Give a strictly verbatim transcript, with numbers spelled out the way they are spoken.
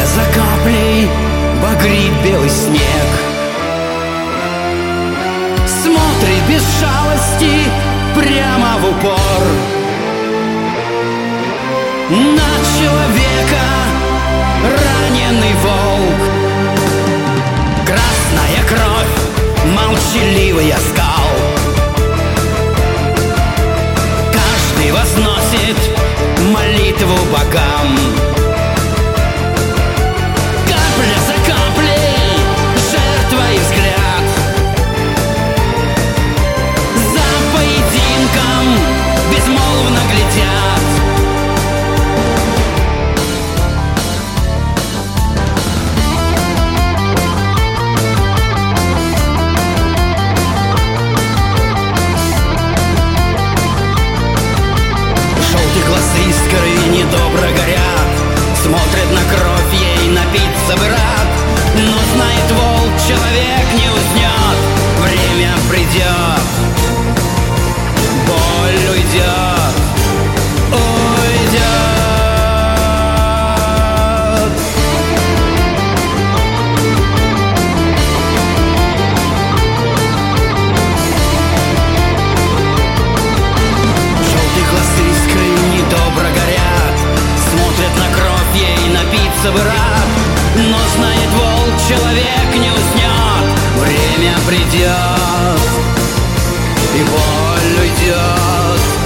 за каплей багрит белый снег. Смотрит без жалости прямо в упор на человека раненый волк. Красная кровь, молчаливый оскал, каждый возносит молитву богам. Капля за каплей, жертва и взгляд, за поединком безмолвно глядят. Желтые глаза искры недобро горят, смотрят на кровь, ей напиться бы рад. Но знает волк, человек не уснет, время придет, боль уйдет, уйдет. Желтые глаза искры недобро горят, смотрят на кровь, ей напиться бы рад. Но знает волк, человек не уснет, время придет, и боль уйдет.